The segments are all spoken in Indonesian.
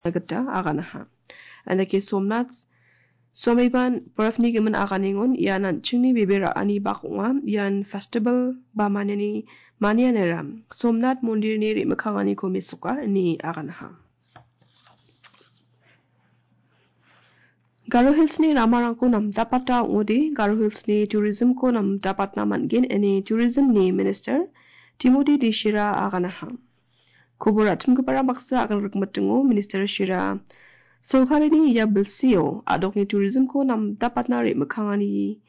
gata aganaha. Anake Somnath Swamiban Parafni Giman Aganingon Yanan Chingni Bibera Ani Bakunga Yan Festival ba Maniani Manianeram Somnath Mundir ni Rimakangani ko Misuka ni Aganaha. Garo Hills ni Ramarang ko nam dapat ta udi Garo Hills ni tourism ko nam dapat naman gin ani tourism ni Minister Timothy D. Shira Aganaha. Kuburat mkepara baksa akan rukmatungo Minister Shira Sorkari ni ya bilsio adok ni tourism ko nam dapat na rimakangani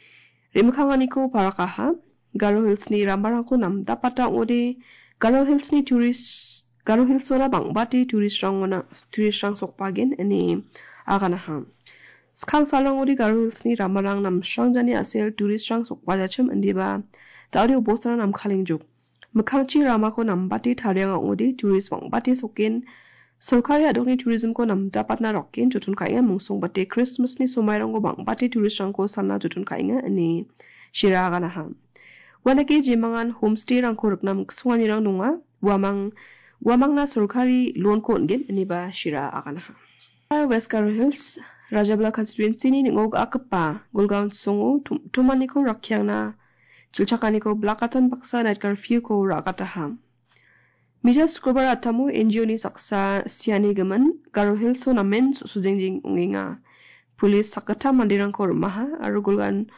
ko parakaha Garo Hills ni Ramarang ko nam dapat ta udi Garo Hills ni Garo Hills ora bang bati tourist rang sokpagin ani Aganaha. Skang salang udi Garo Hills ni Ramarang nam shangjani asel tourist rang sokpajacham andiba tauri ubosana nam khalingjuk. Mekangchi rama ko nam bati thariang udi tourist bang bati sokin Sorkari adok ni tourism ko nam dapat na rokin jutun kainga mungsung bati Christmas ni sumairang ko bang bati tourist rang ko sana jutun kainga ani Shira Aganaha. Wanaki jimangan homestay rang ko ruknam sungani rang nunga wamang na Sorkari loan ko ngin ani ba Shira Aganaha. West Garo Hills Rajabla constituency ni ngog akapa Gulgaon songo tumani ko rakyang na chulchakani ko blakatan paksa night curfew ko rakataha. Mija skrobar atamu NGO ni saksa siani gaman Garo Hills so namen sujengjing unginga pulis sakata mandirang ko rumaha aru Gulgan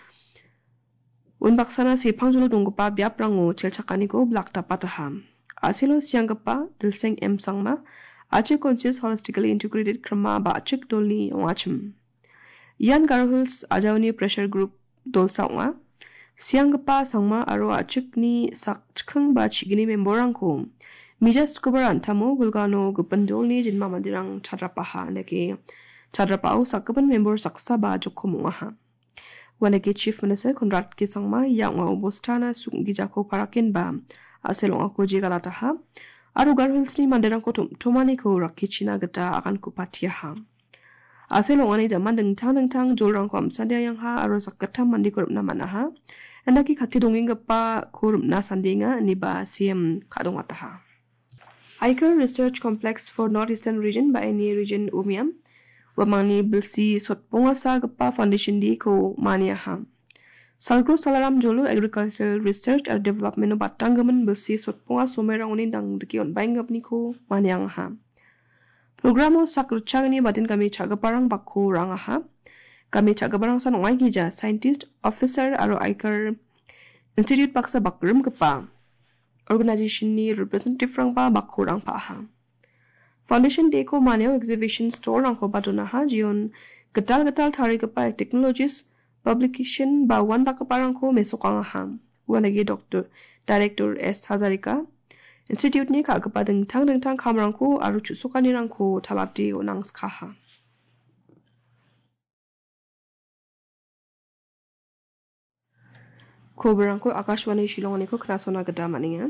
unbaksana si pangjulu dunggupa biaprango chulchakani ko blak tapataha. Asilo sianggapa dilseng sangma Acik conscious holistically integrated krama ba acik dolni wachim. Yan Garo Hills ajawni pressure group dol saunga. Sianggapa sangma aro acik ni sakchkang ba chigini memborangko. Mija skubar antamo Gulgano gupandol ni jinma mandirang chadrapaha neke chadrapao sakaban member saksa ba jokomungaha. Waneke Chief Minister Conrad ki sangma yang wa ubostana sungi jako parakin ba aselong ako jigalataha. Aru Garo Hills ni mandirang ko tumani ko rakichina gata akan ko patiaha. Aselong ani jaman dengtang jolrang ko amsandia yang ha aru sakata mandi ko rupna manaha. Andaki kati donging gapa ko rupna sandinga ni ba CM kadong ataha. Aiker Research Complex for Northeastern Region ba ini region Umiam. Wamani bilsi sotponga sa gapa foundation di ko maniaha. Salgro Salaram Jolo Agricultural Research and Development no Batanggaman bilsi sotponga somerang unin dang dekion baingap niko maniang ha. Programo sakruchagani batin kami chagaparang bakko rangaha. Kami chagaparang san ongai gija scientist officer aro Aiker Institute baksa bakrum kepa. Organization ni representative rang pa bakko rang pa ha. Foundation day ko maneo exhibition store rang ko batunaha jion getal thari kepa technologies publication ba wan bakaparang ko mesokang ham. Wanagi Director S. Hazarika Institute ni kagapa dengtang kamrang ko aru chusukani rang ko talati onang skaha. Ko berang ko Akashwani Shillong ko knasona gada maninga.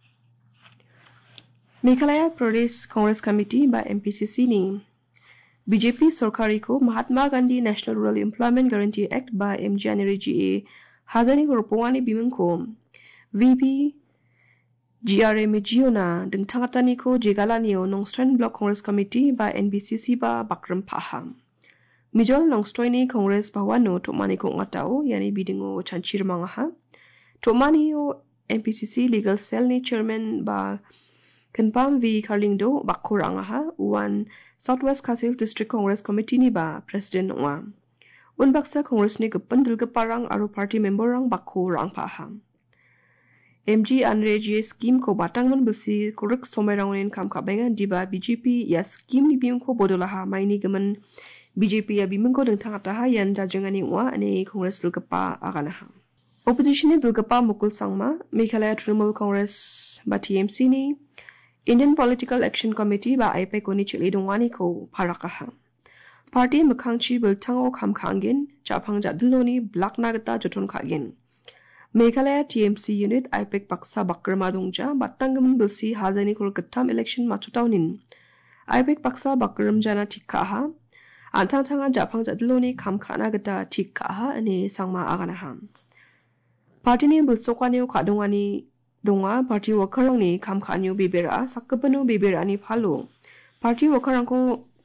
Meghalaya Pradesh Congress Committee ba MPCC ni BJP Sorkari ko Mahatma Gandhi National Rural Employment Guarantee Act by MGNRGA hazani korpongani bimeng ko VP GRA Mejiona deng tangatani ko Jegalani o Nongstoin Block Congress Committee by NBCC ba bakram paham. Mijol Nongstoin ni Congress bawano tomani ko ngatao yani bidingo chanchir mangaha. Tomani o MPCC Legal Cell ni Chairman ba Kenpam V. Carlingdo Bakurangaha, Uwan Southwest Kasil District Congress Committee ni ba President wa. Unbaksa Congress ni gependil geparang aru party member rang Bakurang paham. MG Anreji scheme ko batangman besi korek somerangunin kam kabengan di ba BJP ya scheme ni bim ko bodolaha maini gemen BJP ya bimeng ko deng tangataha yan jajengani wa ane Congress dulgepa aganaha. Opposition ni dulgepa mukul sangma Meghalaya Trinamool Congress ba TMC ni Indian Political Action Committee ba IPEC ko ni chili dongwani ko parakaha. Party mekangchi beltango kam kangin japang jadilo ni black nagata jotun kagin. Meghalaya TMC unit IPEC paksa bakrama dongja batanggam belsi hazani kul ketam election machutaunin. IPEC paksa bakram jana tikkaha. Antang-tangan japang jadilo ni kam kana gata tikkaha ane sangma aganaha. Party ni belsokani kadongani donga party worker ni kam kanyo bibera sakapano bibera ni phalo party worker ko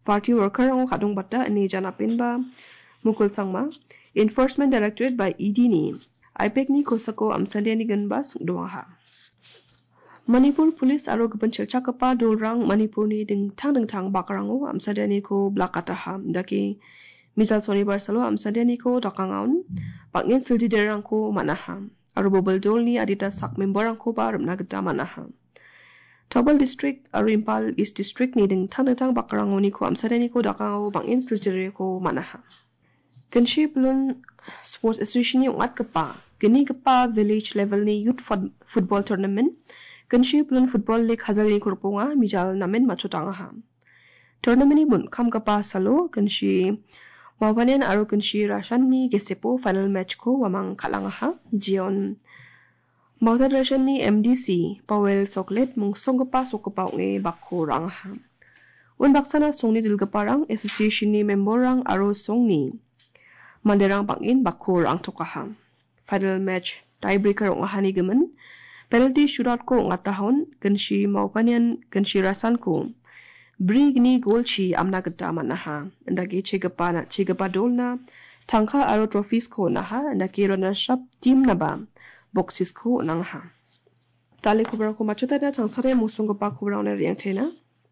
party worker ang kadung bata ni janapin ba mukul sangma enforcement directorate by ED ni IPEC ni kosako amsandia ni ganbas doang ha. Manipur Police aro kepencil cakapa dolrang Manipur ni dingtang bakarango amsadia ni ko blakataha daki misal soni barsalo amsadia ni ko dakangaun pangin sildi derang ko manaha aro bobel dol ni adita sak memberang ko ba remna geda manaha. Tobal District aro Impal East District ni dingtang bakarango ni ko amsadia ni ko dakangaw pangin sildi ko manaha. Kenshi pelun Sports Association ni ungat kepa geni kepa village level ni youth football tournament Kenshi pelun football league hazal ni kurpunga mijal namen macutanga ha. Tournament ni bun kam kapa salo kenshi mawanian aro kenshi rashan ni gesepo final match ko wamang kalanga ha. Jion mawtad rashan ni MDC Powell Soklet mung songgapa sokapa unge bakko rang ha. Un baksana song ni dilgaparang association ni memberang aro song ni manderang pangin bakko rang tokaha. Final match tiebreaker unga hani gemen penalty shootout ko ngatahon kenshi maupanian kenshi rasan ko brig ni goal chi amna gata manaha ndagi chegapa dolna tangka aro trophies ko naha ndaki runner-up team na ba boxes ko nangha tali kubra ko machuta da changsare musung pa kubra na riang thena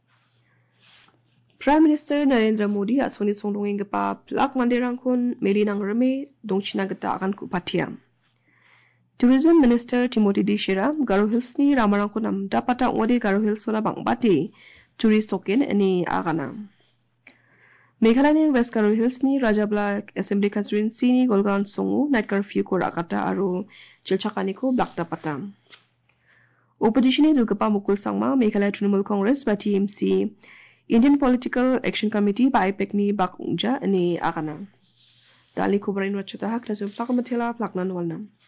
Prime Minister Narendra Modi asoni songdongeng pa plak manderang kon melinang reme dongchina gata akan ku patiam Tourism Minister Timothy D. Shira, Garo Hills ni ramarang ko nam dapata ngode Garo Hills sola bang bati tourist token ni agana. Meghalaya ni West Garo Hills ni Rajabla Assembly Constituency ni Golgaon Songu night curfew ko rakata aro chilchakani ko black dapata. Opposition ni dulgapa mukul sangma Meghalaya Trinamool Congress ba TMC Indian Political Action Committee ba IPEC ni bakungja ni agana. Dali ko brain wachata hak na plak matela plak nan walnam.